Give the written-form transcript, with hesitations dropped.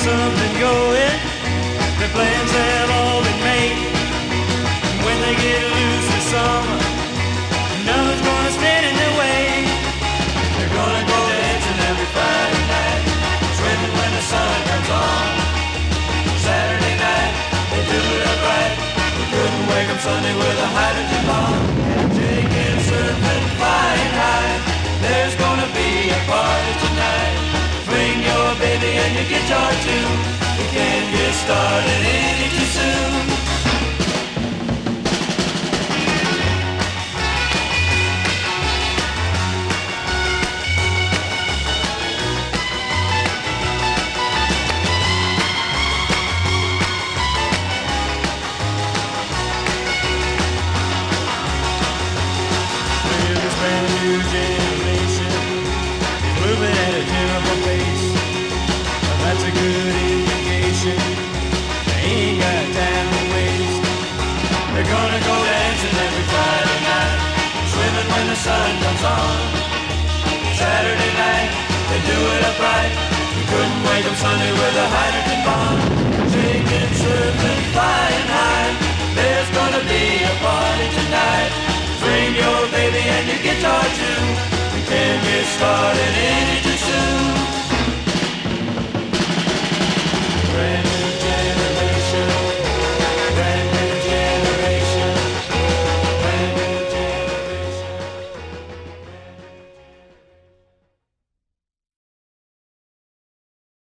something going. Their plans have all been made. When they get loose this summer, nothing's gonna stand in their way. They're gonna go dancing every Friday night, swimming when the sun comes on. Saturday night, they do it upright. We couldn't wake up Sunday with a hydrogen bomb. Shaking, surfing, flying high. There's gonna be a party tonight. Bring your baby and your guitar too. We can't get started any too soon. We're this brand new generation is moving at a terrible pace. Well, that's a good indication they ain't got time to waste. They're gonna go dancing every Friday night, swimming when the sun comes on. Saturday night, they do it upright. We couldn't wake up Sunday with a hydrogen bomb. Shaking, surfing, flying high. There's gonna be a party tonight. Bring your baby and your guitar too. We can't get started